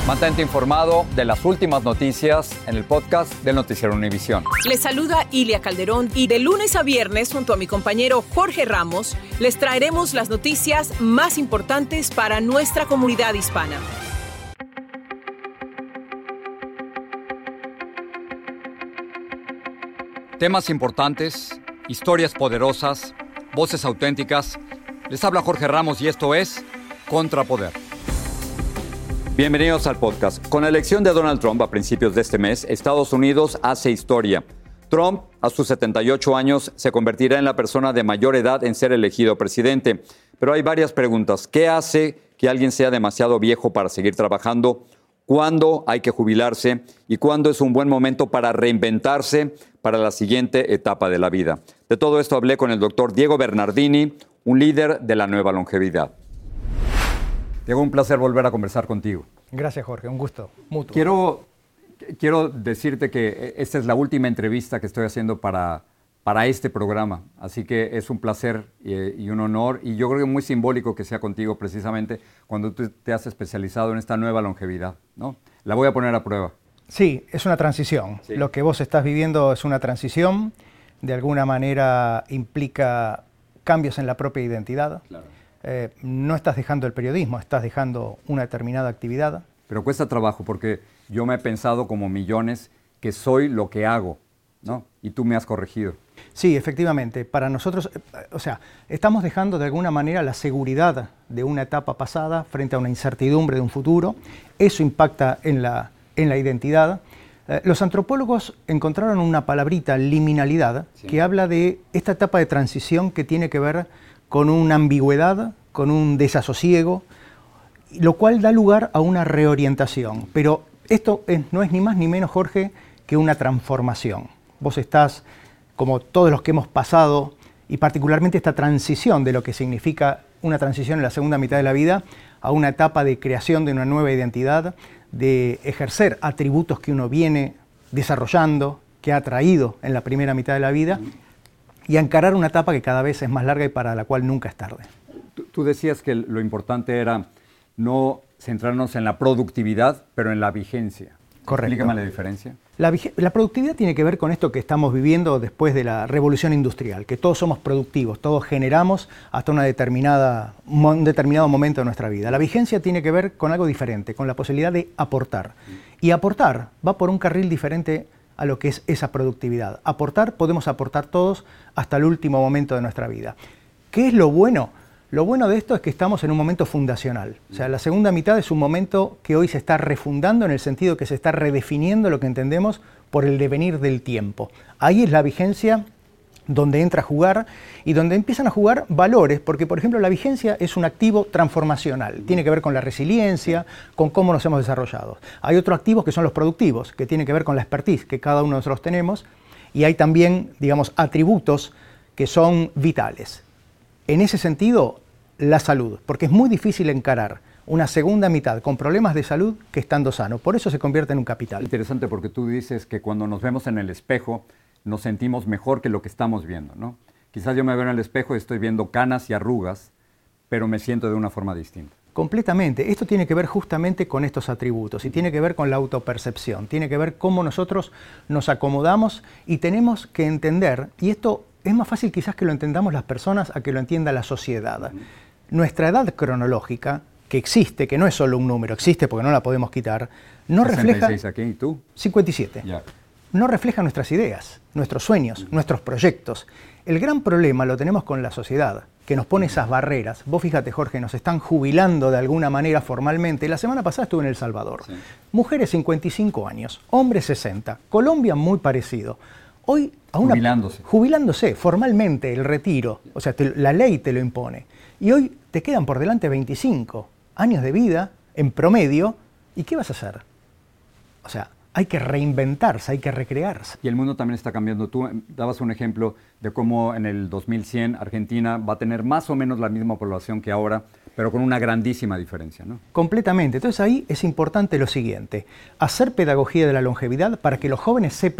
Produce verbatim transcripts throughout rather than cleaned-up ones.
Mantente informado de las últimas noticias en el podcast del Noticiero Univisión. Les saluda Ilia Calderón y de lunes a viernes, junto a mi compañero Jorge Ramos, les traeremos las noticias más importantes para nuestra comunidad hispana. Temas importantes, historias poderosas, voces auténticas. Les habla Jorge Ramos y esto es Contrapoder. Bienvenidos al podcast. Con la elección de Donald Trump a principios de este mes, Estados Unidos hace historia. Trump, a sus setenta y ocho años, se convertirá en la persona de mayor edad en ser elegido presidente. Pero hay varias preguntas. ¿Qué hace que alguien sea demasiado viejo para seguir trabajando? ¿Cuándo hay que jubilarse? ¿Y cuándo es un buen momento para reinventarse para la siguiente etapa de la vida? De todo esto hablé con el doctor Diego Bernardini, un líder de la nueva longevidad. Diego, un placer volver a conversar contigo. Gracias, Jorge. Un gusto mutuo. Quiero, quiero decirte que esta es la última entrevista que estoy haciendo para, para este programa. Así que es un placer y, y un honor. Y yo creo que es muy simbólico que sea contigo precisamente cuando tú te has especializado en esta nueva longevidad, ¿no? La voy a poner a prueba. Sí, es una transición. Sí. Lo que vos estás viviendo es una transición. De alguna manera implica cambios en la propia identidad. Claro. Eh, no estás dejando el periodismo, estás dejando una determinada actividad. Pero cuesta trabajo porque yo me he pensado como millones que soy lo que hago, ¿no? Y tú me has corregido. Sí, efectivamente. Para nosotros, eh, o sea, estamos dejando de alguna manera la seguridad de una etapa pasada frente a una incertidumbre de un futuro. Eso impacta en la, en la identidad. Eh, los antropólogos encontraron una palabrita, liminalidad, sí, que habla de esta etapa de transición que tiene que ver con una ambigüedad, con un desasosiego, lo cual da lugar a una reorientación. Pero esto es, no es ni más ni menos, Jorge, que una transformación. Vos estás, como todos los que hemos pasado, y particularmente esta transición de lo que significa una transición en la segunda mitad de la vida, a una etapa de creación de una nueva identidad, de ejercer atributos que uno viene desarrollando, que ha traído en la primera mitad de la vida, y a encarar una etapa que cada vez es más larga y para la cual nunca es tarde. Tú, tú decías que lo importante era no centrarnos en la productividad, pero en la vigencia. Correcto. Explícame la diferencia. La, la productividad tiene que ver con esto que estamos viviendo después de la revolución industrial, que todos somos productivos, todos generamos hasta una determinada, un determinado momento de nuestra vida. La vigencia tiene que ver con algo diferente, con la posibilidad de aportar. Y aportar va por un carril diferente a lo que es esa productividad. Aportar, podemos aportar todos hasta el último momento de nuestra vida. ¿Qué es lo bueno? Lo bueno de esto es que estamos en un momento fundacional. O sea, la segunda mitad es un momento que hoy se está refundando en el sentido que se está redefiniendo lo que entendemos por el devenir del tiempo. Ahí es la vigencia donde entra a jugar y donde empiezan a jugar valores, porque por ejemplo la vigencia es un activo transformacional, tiene que ver con la resiliencia, con cómo nos hemos desarrollado. Hay otros activos que son los productivos, que tienen que ver con la expertise que cada uno de nosotros tenemos, y hay también, digamos, atributos que son vitales. En ese sentido, la salud, porque es muy difícil encarar una segunda mitad con problemas de salud que estando sano, por eso se convierte en un capital. Interesante, porque tú dices que cuando nos vemos en el espejo nos sentimos mejor que lo que estamos viendo, ¿no? Quizás yo me veo en el espejo y estoy viendo canas y arrugas, pero me siento de una forma distinta. Completamente. Esto tiene que ver justamente con estos atributos y tiene que ver con la autopercepción, tiene que ver cómo nosotros nos acomodamos y tenemos que entender, y esto es más fácil quizás que lo entendamos las personas a que lo entienda la sociedad. Nuestra edad cronológica, que existe, que no es solo un número, existe porque no la podemos quitar, no refleja... sesenta y seis aquí, ¿y tú? cincuenta y siete. Ya. No refleja nuestras ideas, nuestros sueños, nuestros proyectos. El gran problema lo tenemos con la sociedad, que nos pone esas barreras. Vos fíjate, Jorge, nos están jubilando de alguna manera formalmente. La semana pasada estuve en El Salvador. Sí. Mujeres cincuenta y cinco años, hombres sesenta. Colombia muy parecido. Hoy a una, jubilándose. Jubilándose formalmente, el retiro. O sea, te, la ley te lo impone. Y hoy te quedan por delante veinticinco años de vida en promedio. ¿Y qué vas a hacer? O sea, hay que reinventarse, hay que recrearse. Y el mundo también está cambiando. Tú dabas un ejemplo de cómo en el dos mil cien Argentina va a tener más o menos la misma población que ahora, pero con una grandísima diferencia, ¿no? Completamente. Entonces ahí es importante lo siguiente, hacer pedagogía de la longevidad para que los jóvenes sepan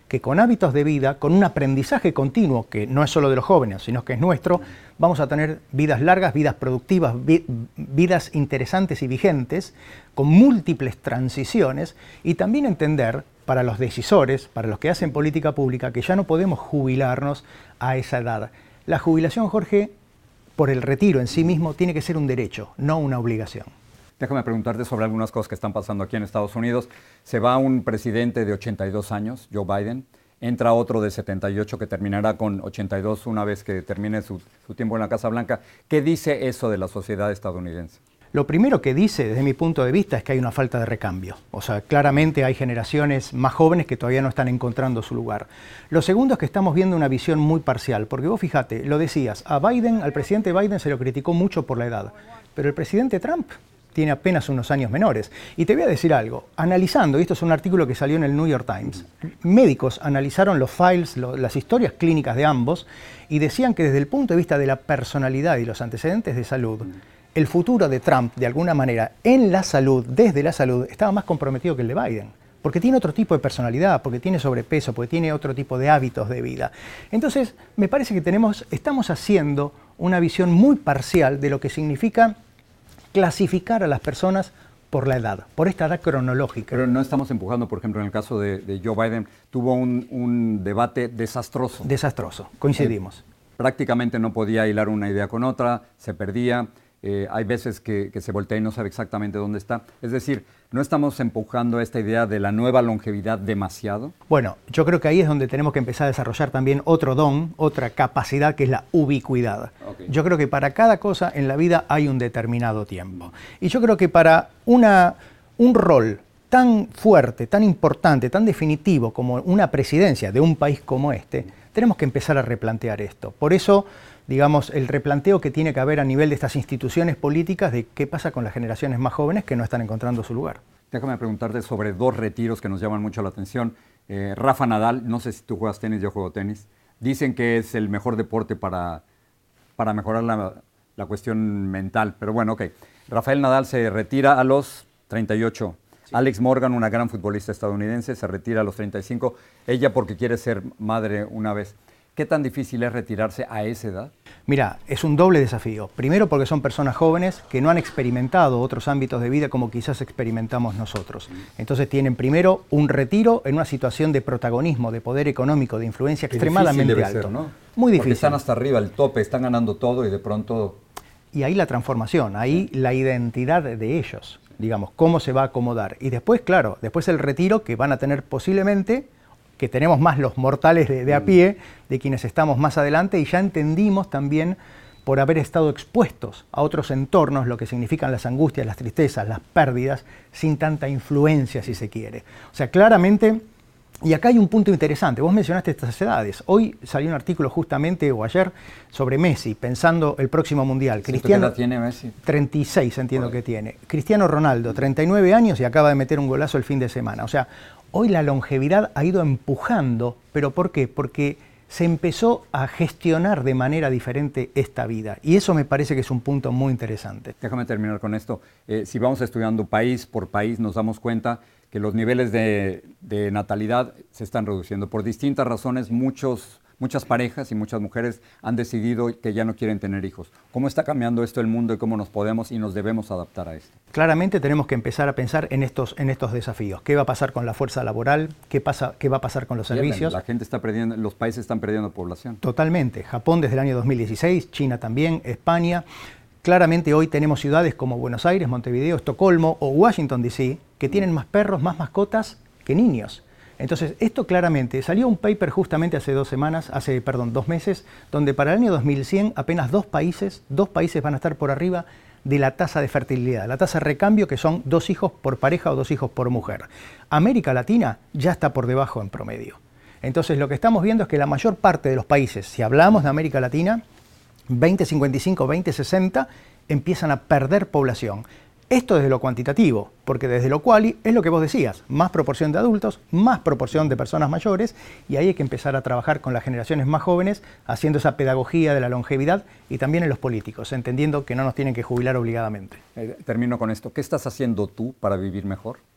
que con hábitos de vida, con un aprendizaje continuo, que no es solo de los jóvenes, sino que es nuestro, vamos a tener vidas largas, vidas productivas, vi- vidas interesantes y vigentes, con múltiples transiciones, y también entender para los decisores, para los que hacen política pública, que ya no podemos jubilarnos a esa edad. La jubilación, Jorge, por el retiro en sí mismo, tiene que ser un derecho, no una obligación. Déjame preguntarte sobre algunas cosas que están pasando aquí en Estados Unidos. Se va un presidente de ochenta y dos años, Joe Biden, entra otro de setenta y ocho que terminará con ochenta y dos una vez que termine su, su tiempo en la Casa Blanca. ¿Qué dice eso de la sociedad estadounidense? Lo primero que dice, desde mi punto de vista, es que hay una falta de recambio. O sea, claramente hay generaciones más jóvenes que todavía no están encontrando su lugar. Lo segundo es que estamos viendo una visión muy parcial, porque vos fíjate, lo decías, a Biden, al presidente Biden se lo criticó mucho por la edad, pero el presidente Trump tiene apenas unos años menores. Y te voy a decir algo, analizando, y esto es un artículo que salió en el New York Times, médicos analizaron los files, lo, las historias clínicas de ambos, y decían que desde el punto de vista de la personalidad y los antecedentes de salud, el futuro de Trump, de alguna manera, en la salud, desde la salud, estaba más comprometido que el de Biden. Porque tiene otro tipo de personalidad, porque tiene sobrepeso, porque tiene otro tipo de hábitos de vida. Entonces, me parece que tenemos, estamos haciendo una visión muy parcial de lo que significa clasificar a las personas por la edad, por esta edad cronológica. Pero no estamos empujando, por ejemplo, en el caso de, de Joe Biden, tuvo un, un debate desastroso. Desastroso, coincidimos. Eh, prácticamente no podía hilar una idea con otra, se perdía. Eh, hay veces que, que se voltea y no sabe exactamente dónde está. Es decir, ¿no estamos empujando esta idea de la nueva longevidad demasiado? Bueno, yo creo que ahí es donde tenemos que empezar a desarrollar también otro don, otra capacidad, que es la ubicuidad. Okay. Yo creo que para cada cosa en la vida hay un determinado tiempo. Y yo creo que para una, un rol tan fuerte, tan importante, tan definitivo como una presidencia de un país como este, tenemos que empezar a replantear esto. Por eso, digamos, el replanteo que tiene que haber a nivel de estas instituciones políticas de qué pasa con las generaciones más jóvenes que no están encontrando su lugar. Déjame preguntarte sobre dos retiros que nos llaman mucho la atención. Eh, Rafa Nadal, no sé si tú juegas tenis, yo juego tenis. Dicen que es el mejor deporte para, para mejorar la, la cuestión mental. Pero bueno, ok. Rafael Nadal se retira a los treinta y ocho. Sí. Alex Morgan, una gran futbolista estadounidense, se retira a los treinta y cinco. Ella porque quiere ser madre una vez. ¿Qué tan difícil es retirarse a esa edad? Mira, es un doble desafío. Primero porque son personas jóvenes que no han experimentado otros ámbitos de vida como quizás experimentamos nosotros. Entonces tienen primero un retiro en una situación de protagonismo, de poder económico, de influencia Qué extremadamente debe alto. Ser, ¿no? Muy difícil. Porque están hasta arriba, el tope, están ganando todo y de pronto... Y ahí la transformación, ahí la identidad de ellos, digamos, cómo se va a acomodar. Y después, claro, después el retiro que van a tener posiblemente, que tenemos más los mortales de, de a pie, de quienes estamos más adelante, y ya entendimos también, por haber estado expuestos a otros entornos, lo que significan las angustias, las tristezas, las pérdidas, sin tanta influencia, si se quiere. O sea, claramente, y acá hay un punto interesante, vos mencionaste estas edades. Hoy salió un artículo justamente, o ayer, sobre Messi, pensando el próximo Mundial. Cristiano, ¿qué edad tiene Messi? treinta y seis entiendo Joder. que tiene. Cristiano Ronaldo, treinta y nueve años y acaba de meter un golazo el fin de semana. O sea, hoy la longevidad ha ido empujando, ¿pero por qué? Porque se empezó a gestionar de manera diferente esta vida. Y eso me parece que es un punto muy interesante. Déjame terminar con esto. Eh, si vamos estudiando país por país, nos damos cuenta que los niveles de, de natalidad se están reduciendo. Por distintas razones, muchos, muchas parejas y muchas mujeres han decidido que ya no quieren tener hijos. ¿Cómo está cambiando esto el mundo y cómo nos podemos y nos debemos adaptar a esto? Claramente tenemos que empezar a pensar en estos, en estos desafíos. ¿Qué va a pasar con la fuerza laboral? ¿Qué, pasa, qué va a pasar con los servicios? La gente está perdiendo, los países están perdiendo población. Totalmente. Japón desde el año dos mil dieciséis, China también, España. Claramente hoy tenemos ciudades como Buenos Aires, Montevideo, Estocolmo o Washington D C que tienen más perros, más mascotas que niños. Entonces, esto claramente, salió un paper justamente hace dos semanas, hace, perdón, dos meses, donde para el año dos mil cien apenas dos países, dos países van a estar por arriba de la tasa de fertilidad, la tasa de recambio, que son dos hijos por pareja o dos hijos por mujer. América Latina ya está por debajo en promedio. Entonces, lo que estamos viendo es que la mayor parte de los países, si hablamos de América Latina, veinte cincuenta y cinco, veinte sesenta, empiezan a perder población. Esto desde lo cuantitativo, porque desde lo quali es lo que vos decías, más proporción de adultos, más proporción de personas mayores, y ahí hay que empezar a trabajar con las generaciones más jóvenes, haciendo esa pedagogía de la longevidad y también en los políticos, entendiendo que no nos tienen que jubilar obligadamente. Eh, termino con esto. ¿Qué estás haciendo tú para vivir mejor?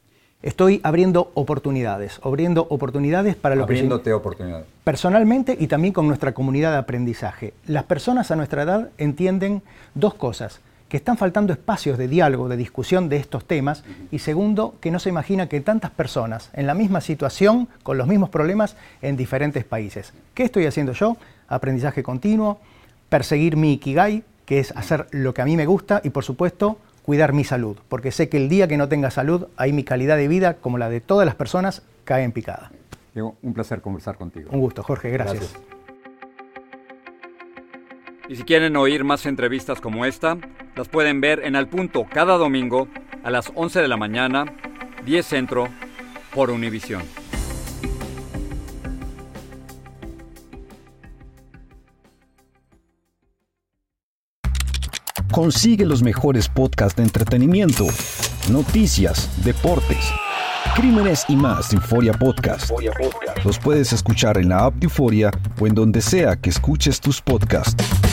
Estoy abriendo oportunidades, abriendo oportunidades para lo Abriéndote que... oportunidades. Personalmente y también con nuestra comunidad de aprendizaje. Las personas a nuestra edad entienden dos cosas: que están faltando espacios de diálogo, de discusión de estos temas, y segundo, que no se imagina que tantas personas en la misma situación, con los mismos problemas, en diferentes países. ¿Qué estoy haciendo yo? Aprendizaje continuo, perseguir mi Ikigai, que es hacer lo que a mí me gusta, y por supuesto, cuidar mi salud, porque sé que el día que no tenga salud, ahí mi calidad de vida, como la de todas las personas, cae en picada. Diego, un placer conversar contigo. Un gusto, Jorge, gracias. Gracias. Y si quieren oír más entrevistas como esta, las pueden ver en Al Punto cada domingo a las once de la mañana, diez Centro, por Univisión. Consigue los mejores podcasts de entretenimiento, noticias, deportes, crímenes y más en Euforia Podcast. Los puedes escuchar en la app de Euforia o en donde sea que escuches tus podcasts.